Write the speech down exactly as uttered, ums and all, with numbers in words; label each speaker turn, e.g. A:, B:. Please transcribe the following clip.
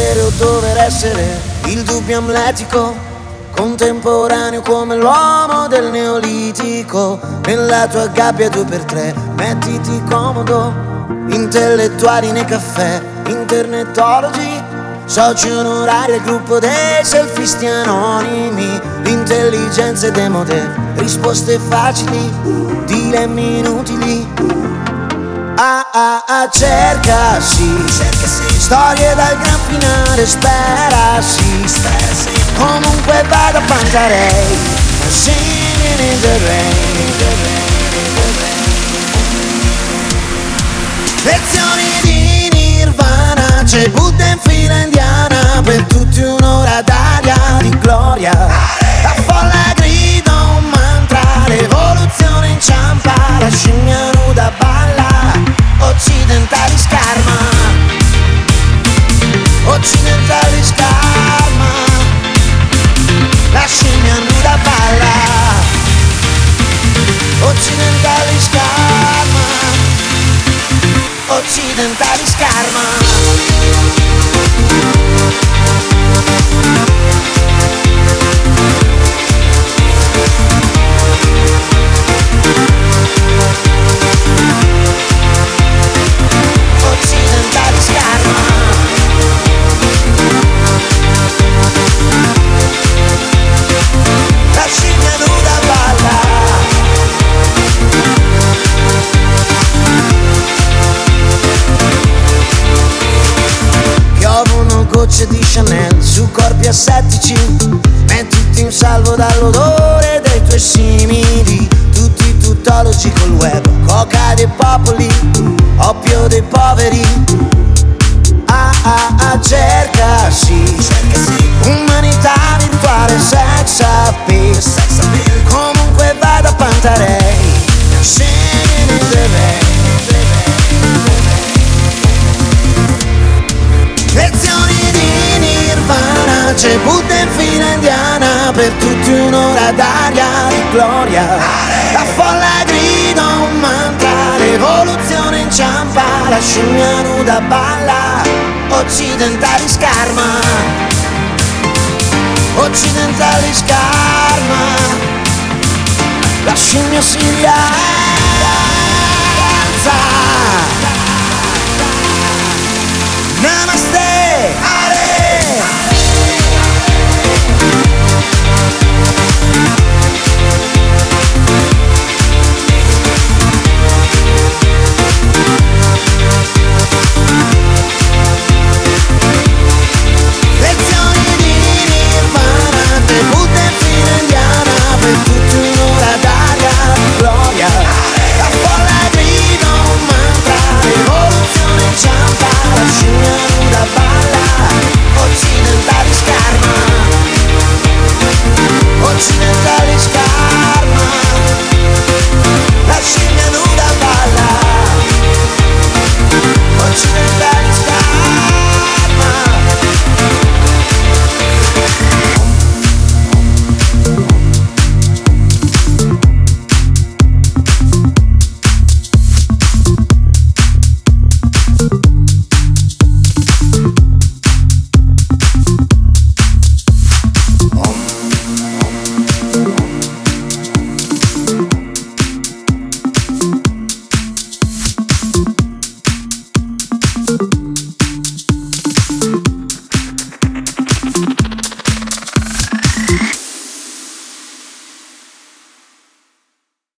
A: essere o dover essere il dubbio amletico, contemporaneo come l'uomo del neolitico. Nella tua gabbia due per tre, mettiti comodo, intellettuali nei caffè, internetologi, soci onorari al gruppo dei selfisti anonimi. L'intelligenza è demode, risposte facili, dilemmi inutili. Ah ah ah, cerca sì, cerca sì, storie dal gran finale, spera sì, spera sì. Comunque vado a Pantarei, singing in the rain, in the rain, in the rain. Lezioni di Nirvana, c'è Buddha in fila indiana, per tutti un'ora d'aria di gloria. La folla grida un mantra, l'evoluzione inciampa, la scimmia nuda balla, occidentali scarma, occidentali scarma, la scimmia nuda balla, occidentali scarma, occidentali scarma. Occidentali scarma, la scimmia nuda balla. Piovono gocce di Chanel su corpi assettici, mettiti in salvo dall'odore dei tuoi simili. Tutti tuttologi col web, coca dei popoli, oppio dei poveri. Ah ah ah, cerca sì, cerca sì, umanità virtuale, sex appeal, sex appeal. Comunque vado a Pantarei, singing in the rain. Lezioni di Nirvana, c'è Buddha in fila indiana, per tutti un'ora d'aria di gloria. La folla grida un mantra, l'evoluzione inciampa, la scimmia nuda balla, occidentali scarma, occidentali scarma, la scimmia si rialza.